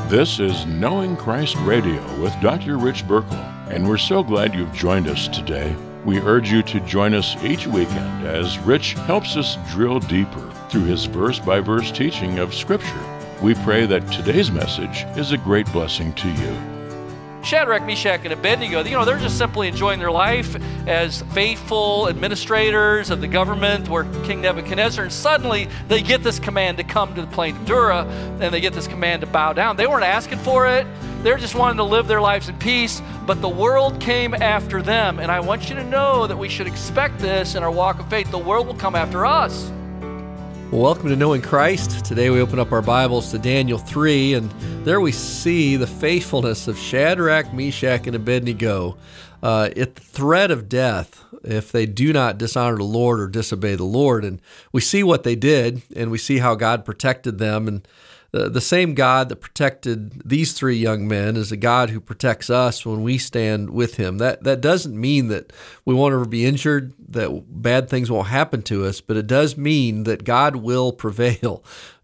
This is Knowing Christ Radio with Dr. Rich Burkle, and we're so glad you've joined us today. We urge you to join us each weekend as Rich helps us drill deeper through his verse-by-verse teaching of Scripture. We pray that today's message is a great blessing to you. Shadrach, Meshach, and Abednego, they're just simply enjoying their life as faithful administrators of the government where King Nebuchadnezzar, and suddenly they get this command to come to the plain of Dura, and they get this command to bow down. They weren't asking for it. They're just wanting to live their lives in peace, but the world came after them, and I want you to know that we should expect this in our walk of faith. The world will come after us. Well, welcome to Knowing Christ. Today we open up our Bibles to Daniel 3, and there we see the faithfulness of Shadrach, Meshach, and Abednego at the threat of death if they do not dishonor the Lord or disobey the Lord. And we see what they did, and we see how God protected them. And the same God that protected these three young men is a God who protects us when we stand with Him. That doesn't mean that we won't ever be injured, that bad things won't happen to us, but it does mean that God will prevail,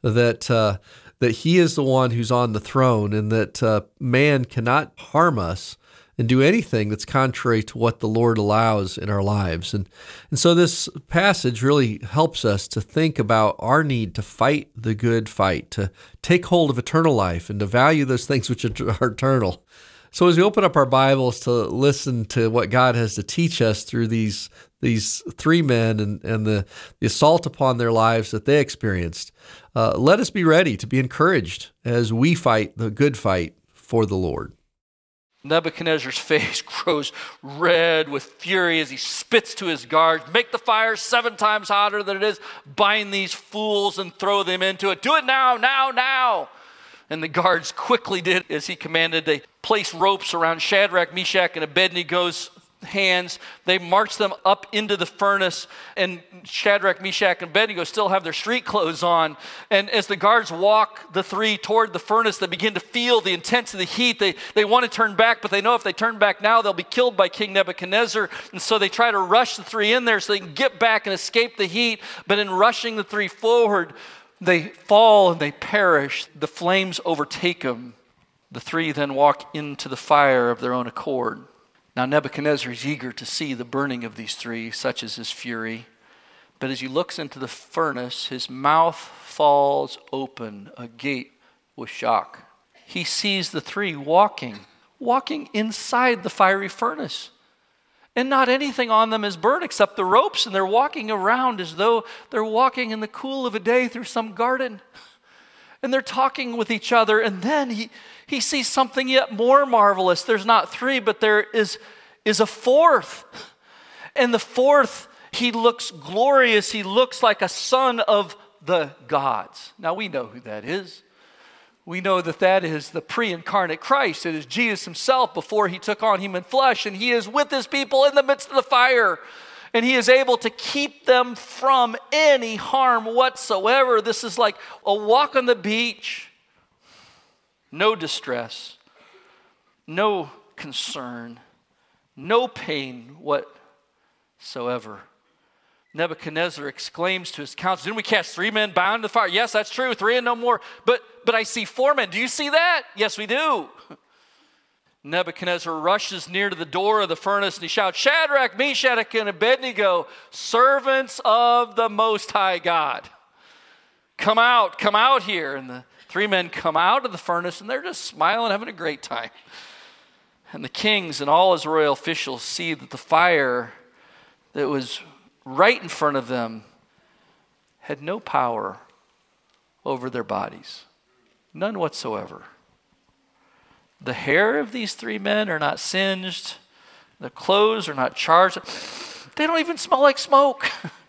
that He is the one who's on the throne, and that man cannot harm us and do anything that's contrary to what the Lord allows in our lives. And so this passage really helps us to think about our need to fight the good fight, to take hold of eternal life and to value those things which are eternal. So as we open up our Bibles to listen to what God has to teach us through these three men and the assault upon their lives that they experienced, let us be ready to be encouraged as we fight the good fight for the Lord. Nebuchadnezzar's face grows red with fury as he spits to his guards. Make the fire 7 times hotter than it is. Bind these fools and throw them into it. Do it now, now, now. And the guards quickly did as he commanded. They placed ropes around Shadrach, Meshach, and Abednego's hands. They marched them up into the furnace, and Shadrach, Meshach, and Abednego still have their street clothes on. And as the guards walk the three toward the furnace, they begin to feel the intensity of the heat. They want to turn back, but they know if they turn back now, they'll be killed by King Nebuchadnezzar. And so they try to rush the three in there so they can get back and escape the heat. But in rushing the three forward, they fall and they perish. The flames overtake them. The three then walk into the fire of their own accord. Now Nebuchadnezzar is eager to see the burning of these three, such is his fury. But as he looks into the furnace, his mouth falls open, agape with shock. He sees the three walking inside the fiery furnace. And not anything on them is burned except the ropes, and they're walking around as though they're walking in the cool of a day through some garden. And they're talking with each other, and then he sees something yet more marvelous. There's not three, but there is a fourth. And the fourth, he looks glorious. He looks like a son of the gods. Now, we know who that is. We know that is the pre-incarnate Christ. It is Jesus himself before he took on human flesh, and he is with his people in the midst of the fire. And he is able to keep them from any harm whatsoever. This is like a walk on the beach. No distress, no concern, no pain whatsoever. Nebuchadnezzar exclaims to his council, didn't we cast 3 men bound in the fire? Yes, that's true, 3 and no more. But I see 4 men. Do you see that? Yes, we do. Nebuchadnezzar rushes near to the door of the furnace and he shouts, Shadrach, Meshach, and Abednego, servants of the Most High God. Come out here. And the 3 men come out of the furnace and they're just smiling, having a great time. And the kings and all his royal officials see that the fire that was right in front of them had no power over their bodies. None whatsoever. The hair of these 3 men are not singed. The clothes are not charged. They don't even smell like smoke.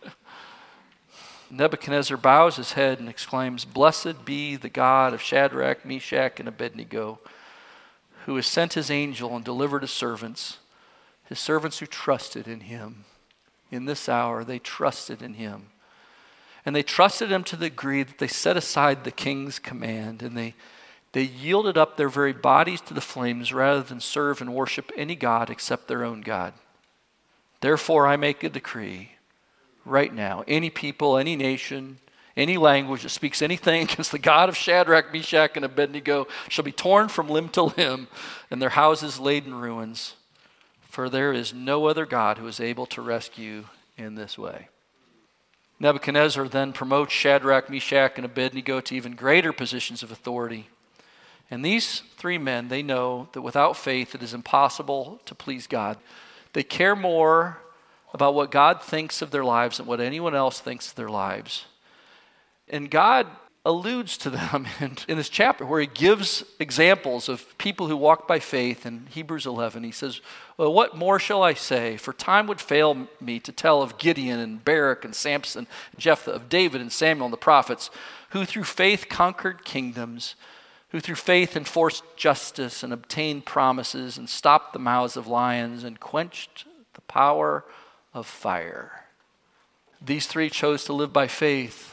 Nebuchadnezzar bows his head and exclaims, Blessed be the God of Shadrach, Meshach, and Abednego, who has sent his angel and delivered his servants who trusted in him. In this hour, they trusted in him. And they trusted him to the degree that they set aside the king's command, and they yielded up their very bodies to the flames rather than serve and worship any god except their own God. Therefore, I make a decree right now. Any people, any nation, Any language that speaks anything against the God of Shadrach, Meshach, and Abednego shall be torn from limb to limb, and their houses laid in ruins. For there is no other God who is able to rescue in this way. Nebuchadnezzar then promotes Shadrach, Meshach, and Abednego to even greater positions of authority. And these three men, they know that without faith it is impossible to please God. They care more about what God thinks of their lives than what anyone else thinks of their lives. And God alludes to them in this chapter where he gives examples of people who walked by faith. In Hebrews 11, he says, well, what more shall I say? For time would fail me to tell of Gideon and Barak and Samson, and Jephthah, of David and Samuel and the prophets, who through faith conquered kingdoms, who through faith enforced justice and obtained promises and stopped the mouths of lions and quenched the power of fire. These three chose to live by faith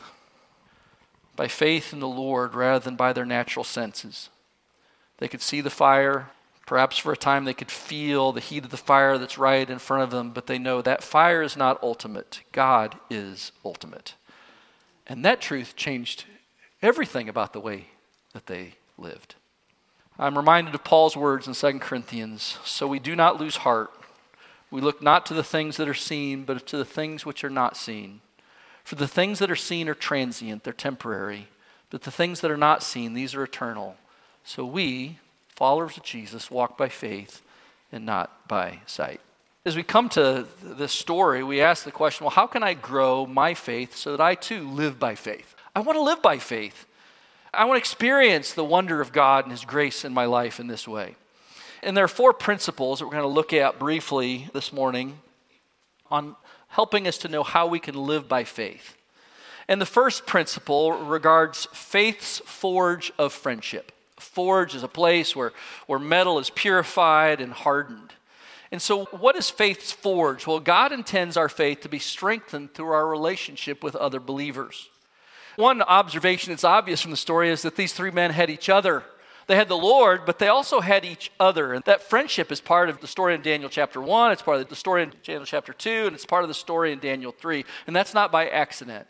in the Lord rather than by their natural senses. They could see the fire. Perhaps for a time they could feel the heat of the fire that's right in front of them, but they know that fire is not ultimate. God is ultimate. And that truth changed everything about the way that they lived. I'm reminded of Paul's words in 2 Corinthians, so we do not lose heart. We look not to the things that are seen, but to the things which are not seen. For the things that are seen are transient, they're temporary. But the things that are not seen, these are eternal. So we, followers of Jesus, walk by faith and not by sight. As we come to this story, we ask the question, well, how can I grow my faith so that I too live by faith? I want to live by faith. I want to experience the wonder of God and his grace in my life in this way. And there are 4 principles that we're going to look at briefly this morning on helping us to know how we can live by faith. And the first principle regards faith's forge of friendship. A forge is a place where metal is purified and hardened. And so what is faith's forge? Well, God intends our faith to be strengthened through our relationship with other believers. One observation that's obvious from the story is that these 3 men had each other. They had the Lord, but they also had each other. And that friendship is part of the story in Daniel chapter 1, it's part of the story in Daniel chapter 2, and it's part of the story in Daniel 3. And that's not by accident.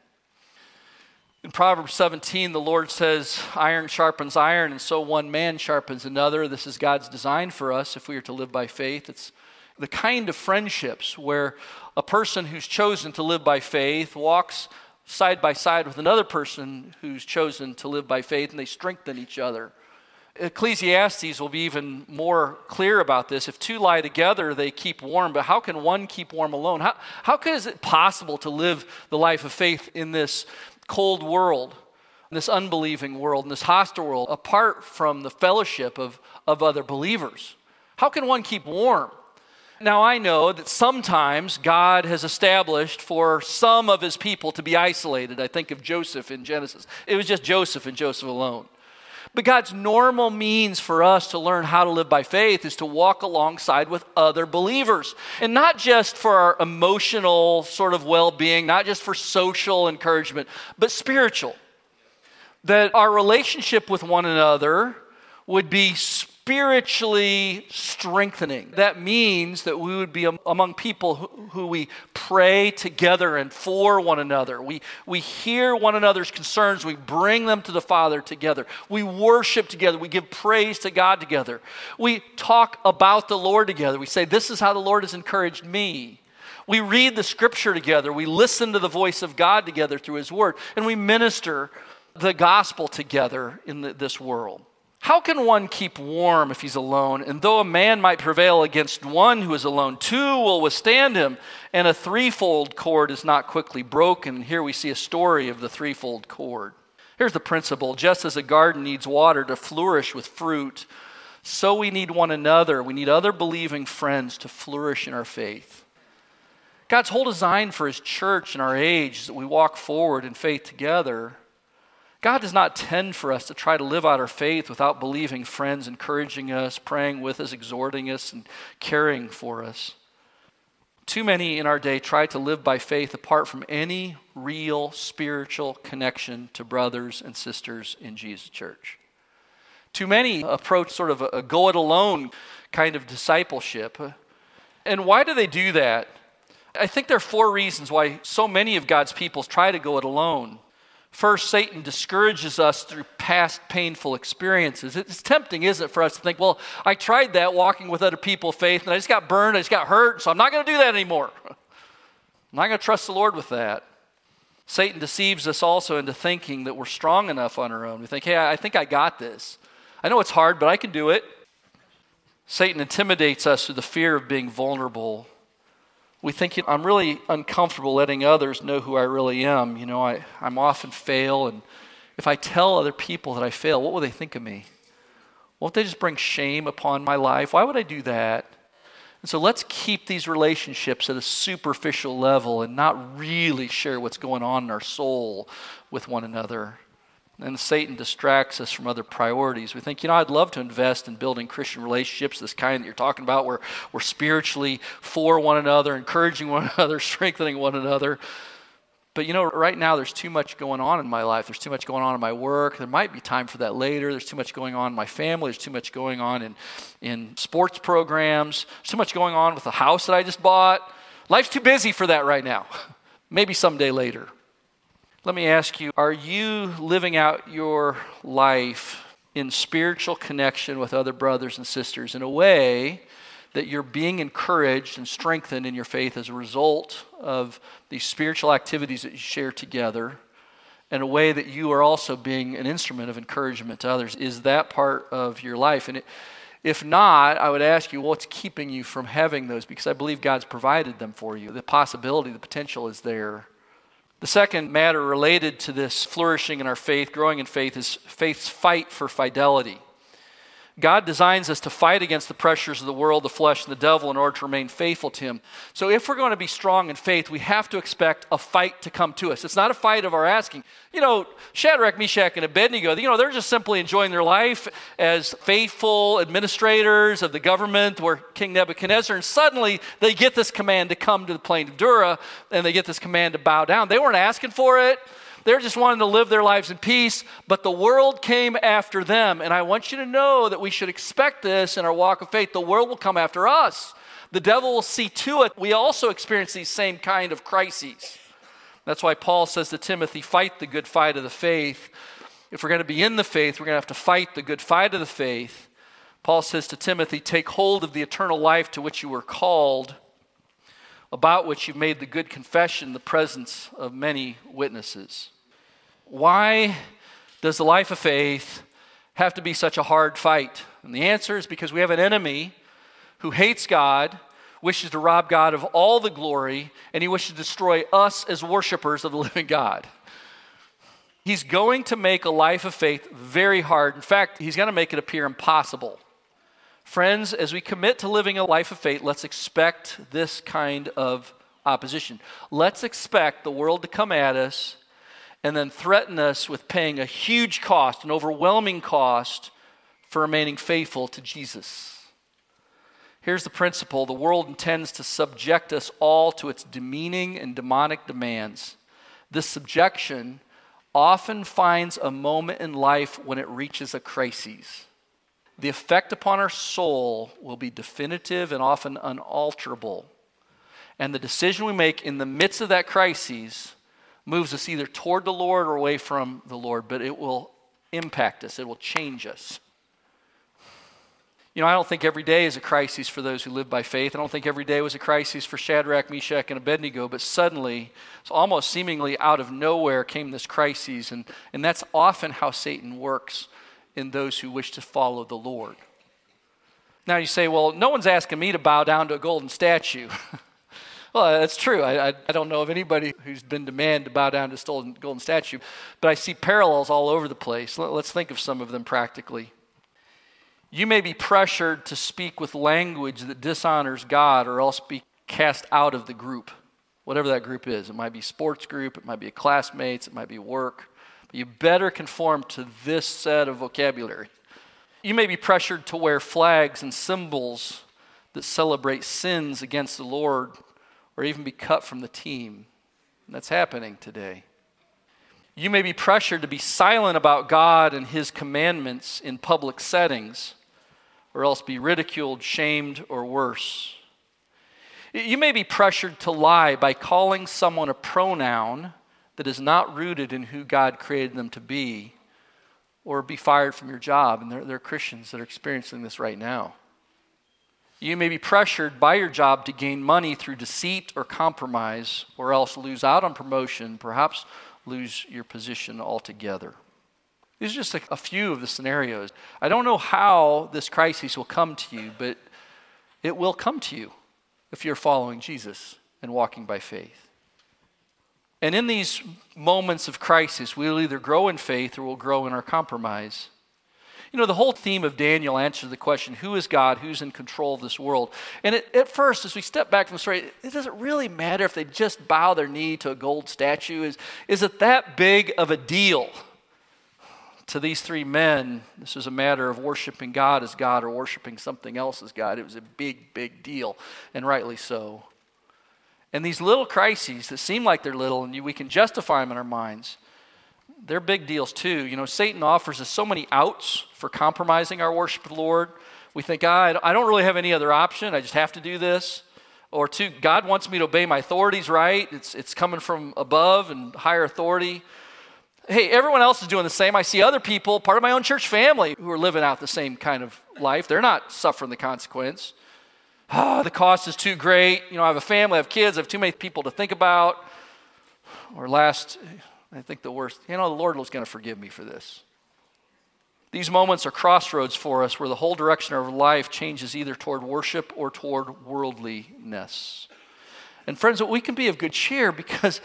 In Proverbs 17, the Lord says, iron sharpens iron, and so one man sharpens another. This is God's design for us if we are to live by faith. It's the kind of friendships where a person who's chosen to live by faith walks side by side with another person who's chosen to live by faith, and they strengthen each other. Ecclesiastes will be even more clear about this. If 2 lie together, they keep warm. But how can one keep warm alone? How is it possible to live the life of faith in this cold world, in this unbelieving world, in this hostile world, apart from the fellowship of other believers? How can one keep warm? Now, I know that sometimes God has established for some of his people to be isolated. I think of Joseph in Genesis. It was just Joseph and Joseph alone. But God's normal means for us to learn how to live by faith is to walk alongside with other believers. And not just for our emotional sort of well-being, not just for social encouragement, but spiritual. That our relationship with one another would be spiritually strengthening. That means that we would be among people who we pray together and for one another. We hear one another's concerns. We bring them to the Father together. We worship together. We give praise to God together. We talk about the Lord together. We say, this is how the Lord has encouraged me. We read the Scripture together. We listen to the voice of God together through his word. And we minister the gospel together in this world. How can one keep warm if he's alone? And though a man might prevail against one who is alone, 2 will withstand him, and a threefold cord is not quickly broken. Here we see a story of the threefold cord. Here's the principle. Just as a garden needs water to flourish with fruit, so we need one another. We need other believing friends to flourish in our faith. God's whole design for his church and our age is that we walk forward in faith together. God does not tend for us to try to live out our faith without believing friends encouraging us, praying with us, exhorting us, and caring for us. Too many in our day try to live by faith apart from any real spiritual connection to brothers and sisters in Jesus' church. Too many approach sort of a go-it-alone kind of discipleship. And why do they do that? I think there are 4 reasons why so many of God's people try to go it alone. First, Satan discourages us through past painful experiences. It's tempting, isn't it, for us to think, well, I tried that walking with other people of faith, and I just got burned, I just got hurt, so I'm not going to do that anymore. I'm not going to trust the Lord with that. Satan deceives us also into thinking that we're strong enough on our own. We think, hey, I think I got this. I know it's hard, but I can do it. Satan intimidates us through the fear of being vulnerable. We think, I'm really uncomfortable letting others know who I really am. I'm often fail, and if I tell other people that I fail, what will they think of me? Won't they just bring shame upon my life? Why would I do that? And so let's keep these relationships at a superficial level and not really share what's going on in our soul with one another. And Satan distracts us from other priorities. We think, I'd love to invest in building Christian relationships, this kind that you're talking about, where we're spiritually for one another, encouraging one another, strengthening one another. But right now there's too much going on in my life. There's too much going on in my work. There might be time for that later. There's too much going on in my family. There's too much going on in sports programs. There's too much going on with the house that I just bought. Life's too busy for that right now. Maybe someday later. Let me ask you, are you living out your life in spiritual connection with other brothers and sisters in a way that you're being encouraged and strengthened in your faith as a result of these spiritual activities that you share together, in a way that you are also being an instrument of encouragement to others? Is that part of your life? And if not, I would ask you, what's keeping you from having those? Because I believe God's provided them for you. The possibility, the potential is there. The second matter related to this flourishing in our faith, growing in faith, is faith's fight for fidelity. God designs us to fight against the pressures of the world, the flesh, and the devil in order to remain faithful to Him. So if we're going to be strong in faith, we have to expect a fight to come to us. It's not a fight of our asking. Shadrach, Meshach, and Abednego, they're just simply enjoying their life as faithful administrators of the government where King Nebuchadnezzar, and suddenly they get this command to come to the plain of Dura, and they get this command to bow down. They weren't asking for it. They're just wanting to live their lives in peace, but the world came after them. And I want you to know that we should expect this in our walk of faith. The world will come after us. The devil will see to it. We also experience these same kind of crises. That's why Paul says to Timothy, fight the good fight of the faith. If we're going to be in the faith, we're going to have to fight the good fight of the faith. Paul says to Timothy, take hold of the eternal life to which you were called, about which you've made the good confession in the presence of many witnesses. Why does the life of faith have to be such a hard fight? And the answer is because we have an enemy who hates God, wishes to rob God of all the glory, and he wishes to destroy us as worshipers of the living God. He's going to make a life of faith very hard. In fact, he's going to make it appear impossible. Friends, as we commit to living a life of faith, let's expect this kind of opposition. Let's expect the world to come at us and then threaten us with paying a huge cost, an overwhelming cost, for remaining faithful to Jesus. Here's the principle. The world intends to subject us all to its demeaning and demonic demands. This subjection often finds a moment in life when it reaches a crisis. The effect upon our soul will be definitive and often unalterable. And the decision we make in the midst of that crisis moves us either toward the Lord or away from the Lord, but it will impact us. It will change us. I don't think every day is a crisis for those who live by faith. I don't think every day was a crisis for Shadrach, Meshach, and Abednego, but suddenly, almost seemingly out of nowhere came this crisis, and that's often how Satan works in those who wish to follow the Lord. Now you say, well, no one's asking me to bow down to a golden statue. Well, that's true. I don't know of anybody who's been demanded to bow down to a golden statue, but I see parallels all over the place. Let's think of some of them practically. You may be pressured to speak with language that dishonors God or else be cast out of the group, whatever that group is. It might be a sports group, it might be classmates, it might be work. But you better conform to this set of vocabulary. You may be pressured to wear flags and symbols that celebrate sins against the Lord, or even be cut from the team. And that's happening today. You may be pressured to be silent about God and His commandments in public settings, or else be ridiculed, shamed, or worse. You may be pressured to lie by calling someone a pronoun that is not rooted in who God created them to be, or be fired from your job. And there are Christians that are experiencing this right now. You may be pressured by your job to gain money through deceit or compromise, or else lose out on promotion, perhaps lose your position altogether. These are just a few of the scenarios. I don't know how this crisis will come to you, but it will come to you if you're following Jesus and walking by faith. And in these moments of crisis, we'll either grow in faith or we'll grow in our compromise. You know, the whole theme of Daniel answers the question, who is God? Who's in control of this world? And at first, as we step back from the story, it doesn't really matter if they just bow their knee to a gold statue. Is it that big of a deal? To these three men, this was a matter of worshiping God as God or worshiping something else as God. It was a big, big deal, and rightly so. And these little crises that seem like they're little, and we can justify them in our minds, they're big deals too. You know, Satan offers us so many outs for compromising our worship of the Lord. We think, I don't really have any other option. I just have to do this. Or two, God wants me to obey my authorities, right? It's coming from above and higher authority. Hey, everyone else is doing the same. I see other people, part of my own church family, who are living out the same kind of life. They're not suffering the consequence. The cost is too great. You know, I have a family, I have kids, I have too many people to think about. Or last, I think the worst, the Lord was going to forgive me for this. These moments are crossroads for us where the whole direction of our life changes either toward worship or toward worldliness. And friends, we can be of good cheer because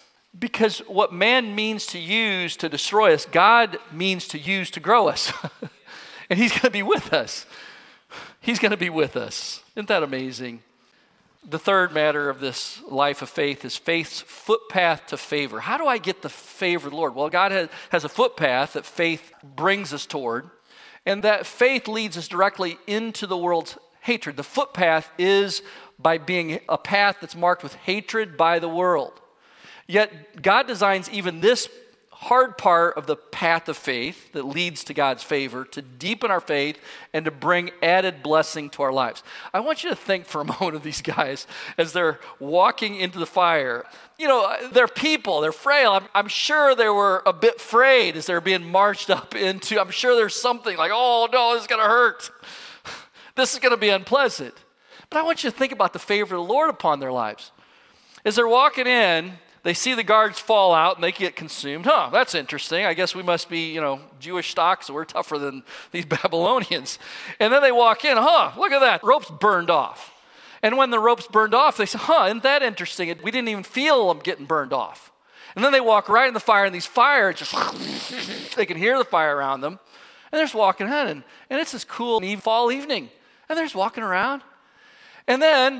what man means to use to destroy us, God means to use to grow us. And he's going to be with us. He's going to be with us. Isn't that amazing? The third matter of this life of faith is faith's footpath to favor. How do I get the favor of the Lord? Well, God has a footpath that faith brings us toward, and that faith leads us directly into the world's hatred. The footpath is by being a path that's marked with hatred by the world. Yet God designs even this hard part of the path of faith that leads to God's favor to deepen our faith and to bring added blessing to our lives. I want you to think for a moment of these guys as they're walking into the fire. You know, they're people, they're frail. I'm sure they were a bit frayed as they're being marched up into. I'm sure there's something like, oh no, this is going to hurt. This is going to be unpleasant. But I want you to think about the favor of the Lord upon their lives. As they're walking in, they see the guards fall out and they get consumed. That's interesting. I guess we must be, Jewish stock, so we're tougher than these Babylonians. And then they walk in, look at that. Rope's burned off. And when the rope's burned off, they say, isn't that interesting? We didn't even feel them getting burned off. And then they walk right in the fire, and these fires just, they can hear the fire around them. And they're just walking in, and it's this cool fall evening. And they're just walking around. And then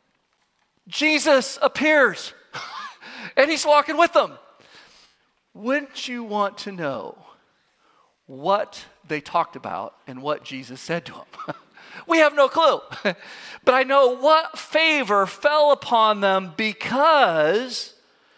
Jesus appears. And he's walking with them. Wouldn't you want to know what they talked about and what Jesus said to them? We have no clue. But I know what favor fell upon them because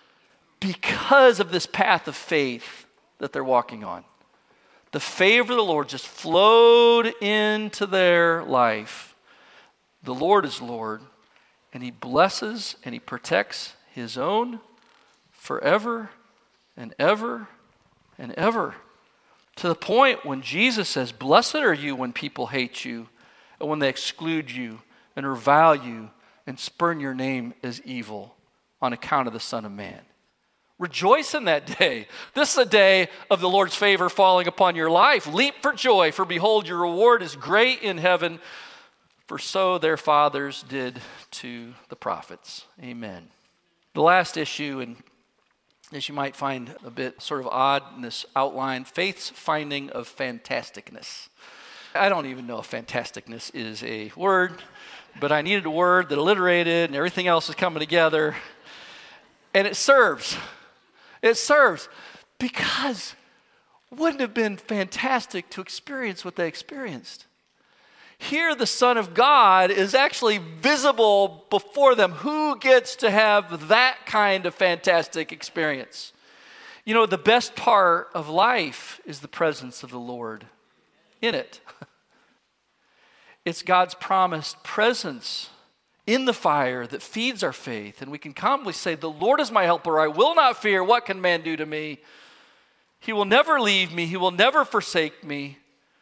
of this path of faith that they're walking on. The favor of the Lord just flowed into their life. The Lord is Lord, and he blesses and he protects his own forever and ever and ever. To the point when Jesus says, blessed are you when people hate you and when they exclude you and revile you and spurn your name as evil on account of the Son of Man. Rejoice in that day. This is a day of the Lord's favor falling upon your life. Leap for joy, for behold, your reward is great in heaven, for so their fathers did to the prophets. Amen. The last issue, and as you might find a bit sort of odd in this outline, faith's finding of fantasticness. I don't even know if fantasticness is a word, but I needed a word that alliterated and everything else is coming together. And it serves. It serves because wouldn't it have been fantastic to experience what they experienced? Here the Son of God is actually visible before them. Who gets to have that kind of fantastic experience? You know, the best part of life is the presence of the Lord in it. It's God's promised presence in the fire that feeds our faith. And we can calmly say, the Lord is my helper. I will not fear. What can man do to me? He will never leave me. He will never forsake me.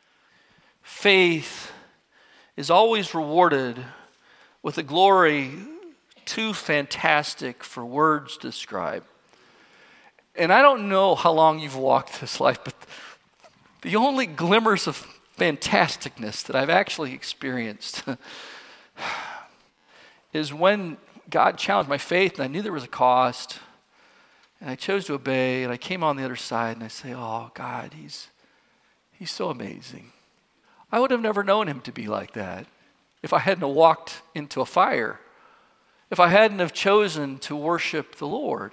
Faith is always rewarded with a glory too fantastic for words to describe. And I don't know how long you've walked this life, but the only glimmers of fantasticness that I've actually experienced is when God challenged my faith and I knew there was a cost and I chose to obey and I came on the other side and I say, oh God, he's so amazing. I would have never known him to be like that if I hadn't walked into a fire, if I hadn't have chosen to worship the Lord.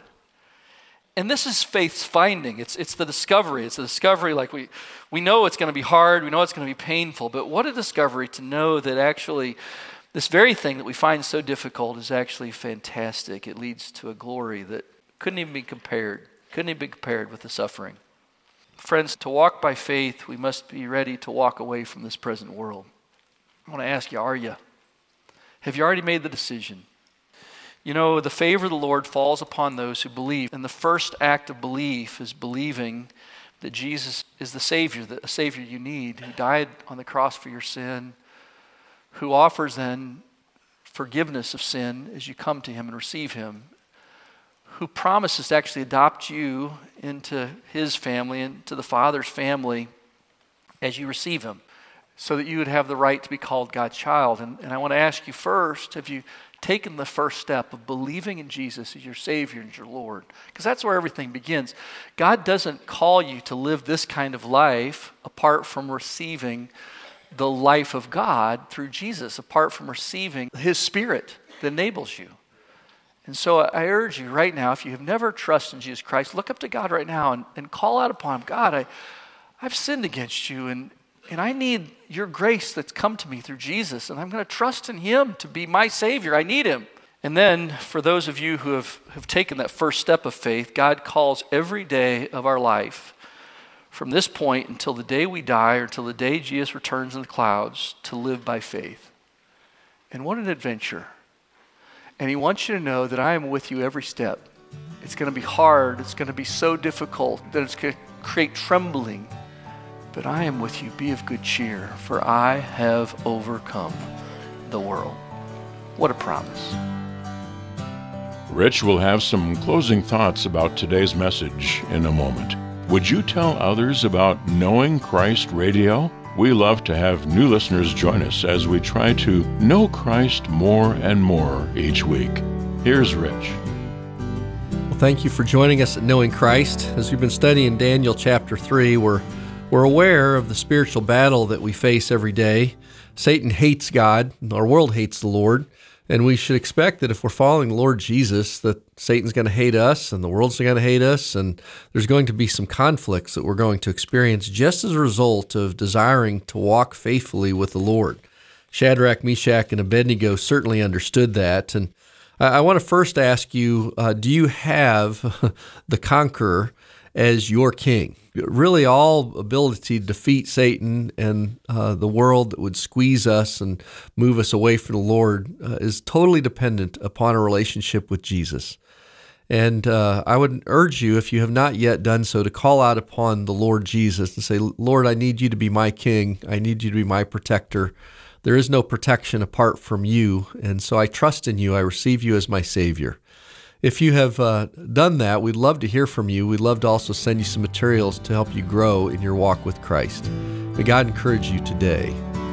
And this is faith's finding. It's the discovery. It's a discovery like we know it's going to be hard. We know it's going to be painful. But what a discovery to know that actually this very thing that we find so difficult is actually fantastic. It leads to a glory that couldn't even be compared with the suffering. Friends, to walk by faith, we must be ready to walk away from this present world. I want to ask you, are you? Have you already made the decision? You know, the favor of the Lord falls upon those who believe. And the first act of belief is believing that Jesus is the Savior, a Savior you need, who died on the cross for your sin, who offers then forgiveness of sin as you come to him and receive him, who promises to actually adopt you into his family, into the Father's family as you receive him, so that you would have the right to be called God's child. And I want to ask you first, have you taken the first step of believing in Jesus as your Savior and your Lord? Because that's where everything begins. God doesn't call you to live this kind of life apart from receiving the life of God through Jesus, apart from receiving his Spirit that enables you. And so I urge you right now, if you have never trusted in Jesus Christ, look up to God right now and call out upon him. God, I've sinned against you, and I need your grace that's come to me through Jesus, and I'm going to trust in him to be my Savior. I need him. And then for those of you who have taken that first step of faith, God calls every day of our life from this point until the day we die or until the day Jesus returns in the clouds to live by faith. And what an adventure. And he wants you to know that I am with you every step. It's going to be hard. It's going to be so difficult that it's going to create trembling. But I am with you. Be of good cheer, for I have overcome the world. What a promise. Rich will have some closing thoughts about today's message in a moment. Would you tell others about Knowing Christ Radio? We love to have new listeners join us as we try to know Christ more and more each week. Here's Rich. Well, thank you for joining us at Knowing Christ. As we've been studying Daniel chapter 3, we're aware of the spiritual battle that we face every day. Satan hates God, our world hates the Lord, and we should expect that if we're following the Lord Jesus, that Satan's going to hate us and the world's going to hate us, and there's going to be some conflicts that we're going to experience just as a result of desiring to walk faithfully with the Lord. Shadrach, Meshach, and Abednego certainly understood that, and I want to first ask you, do you have the conqueror as your king? Really, all ability to defeat Satan and the world that would squeeze us and move us away from the Lord is totally dependent upon a relationship with Jesus. And I would urge you, if you have not yet done so, to call out upon the Lord Jesus and say, Lord, I need you to be my king. I need you to be my protector. There is no protection apart from you, and so I trust in you. I receive you as my Savior. If you have done that, we'd love to hear from you. We'd love to also send you some materials to help you grow in your walk with Christ. May God encourage you today.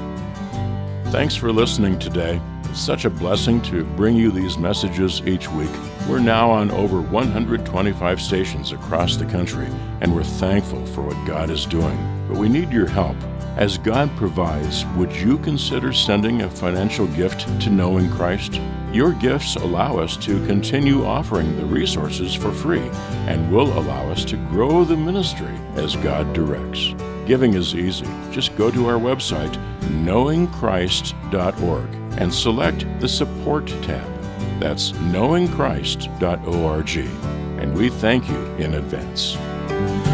Thanks for listening today. It's such a blessing to bring you these messages each week. We're now on over 125 stations across the country, and we're thankful for what God is doing. But we need your help. As God provides, would you consider sending a financial gift to Knowing Christ? Your gifts allow us to continue offering the resources for free and will allow us to grow the ministry as God directs. Giving is easy. Just go to our website, knowingchrist.org, and select the Support tab. That's knowingchrist.org. And we thank you in advance.